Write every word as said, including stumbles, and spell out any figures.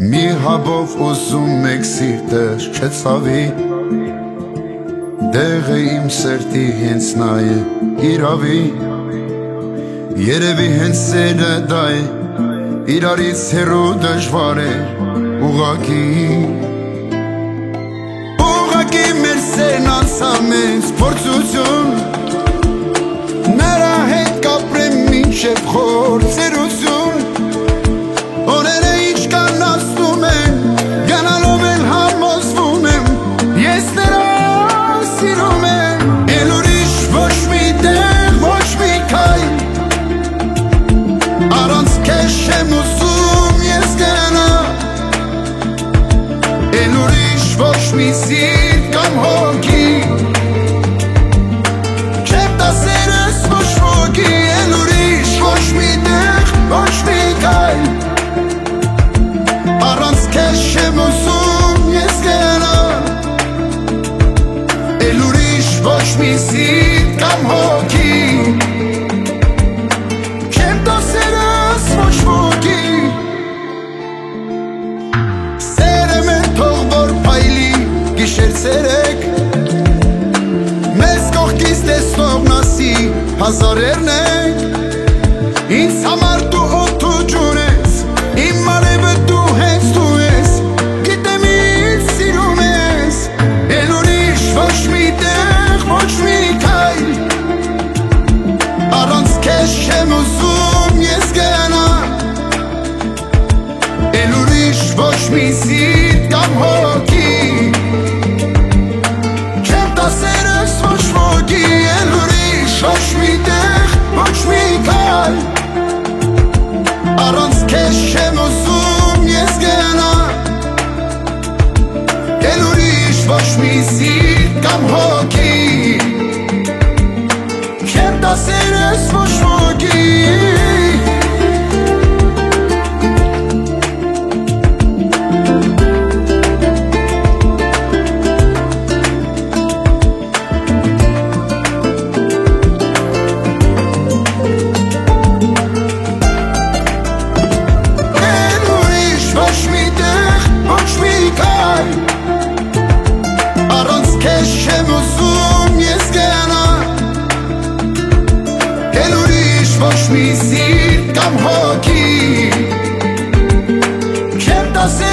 Մի հաբով ուզում եք սիրտեր չեցավի, դեղը իմ սրտի հենց նա է իրավի, երևի հենց սերը դա է, իրարից հեռու դժվար է ուղղակի, ուղղակի մեր սերն անցա մեծ փորձություն, նրա հետ կապրեմ մինչև խոր ծերություն, օրերը ինչքան անցնում են, գնալով էլ համոզվում եմ, ես նրան սիրում եմ, էլ ուրիշ ոչ մի տեղ, ոչ մի քայլ, առանց քեզ չեմ ուզում ես գնալ, էլ ուրիշ ոչ մի սիրտ կամ հոգի, չեմ տա սերս ոչ ոքի, էլ ուրիշ ոչ մի տեղ, ոչ մի քայլ, առանց քեզ չեմ ուզում ես գնալ, էլ ուրիշ ոչ մի սիրտ կամ հոգի, չեմ տա սերս ոչ ոքի, սերը մեր թող որ փայլի գիշեր ցերեկ, մեզ կողքից տեսնողն ասի հազարերն ենք, ինձ համար դու օդու ջուր ես, իմ մարևը դու հենց դու ես, գիտեմ ինձ սիրում ես, էլ ուրիշ ոչ մի տեղ, ոչ մի քայլ, առանց քեզ չեմ ուզում ես գնալ, էլ ուրիշ ոչ մի սիրտ կամ հոգի, չեմ տա սերս ոչ ոքի, էլ ուրիշ ոչ մի տեղ, ոչ մի քայլ, առանց քեզ չեմ ուզում ես գնալ, էլ ուրիշ ոչ մի սիրտ կամ հոգի, չեմ տա սերս ոչ ոքի, առանց քեզ չեմ ուզում ես գնալ, էլ ուրիշ ոչ մի սիրտ կամ հոգի, չեմ տա սերս